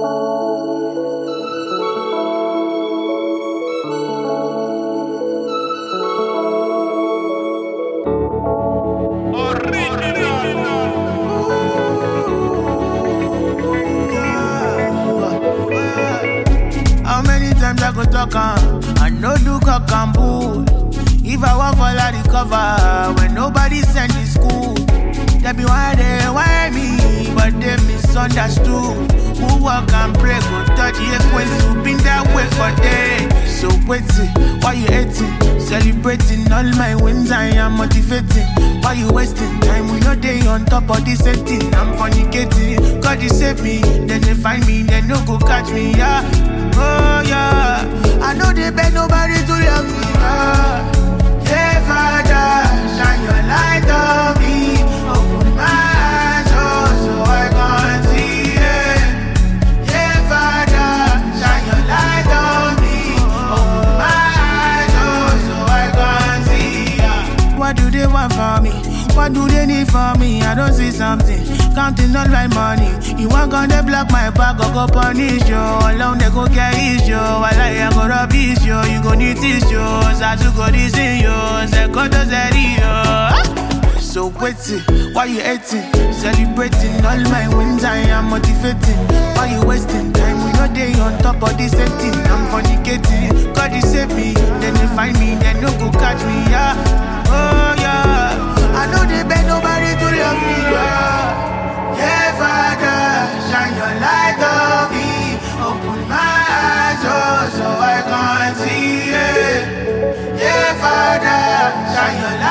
How many times I go talk I no do cock and bull. If I want follow the cover, when nobody send the school, they be why they why me, but they misunderstood. Who walk and pray, go touch the equals, been that way for days. So waiting, why you hating? Celebrating all my wins, I am motivating. Why you wasting time? We know they on top of this setting. I'm fornicating. God you save me, then they find me, they no go catch me, yeah. Oh yeah, I know they beg nobody to love me, yeah. Yeah, Father, shine your light on me. Open my eyes, so I can see it. Yeah, Father, shine your light on me. Open my eyes, so I can see it. What do they want from me? What do they need from me? I don't see something. Counting all my money. You want gonna block my back or go punish you. Alone they go get issue. While I go rubbish you. You go need tissue. I to go this in you. Second to zero. So waiting, why you hating? Celebrating all my wins, I am motivating. Why you wasting time? We know they on top of this setting. I'm fornicating. God you save me, then they find me, then no go catch me, yeah. Oh yeah, I know they beg nobody to love me, yeah. Yeah, Father, shine your light on me. Open my eyes, so I can see it. Yeah, Father, shine your light.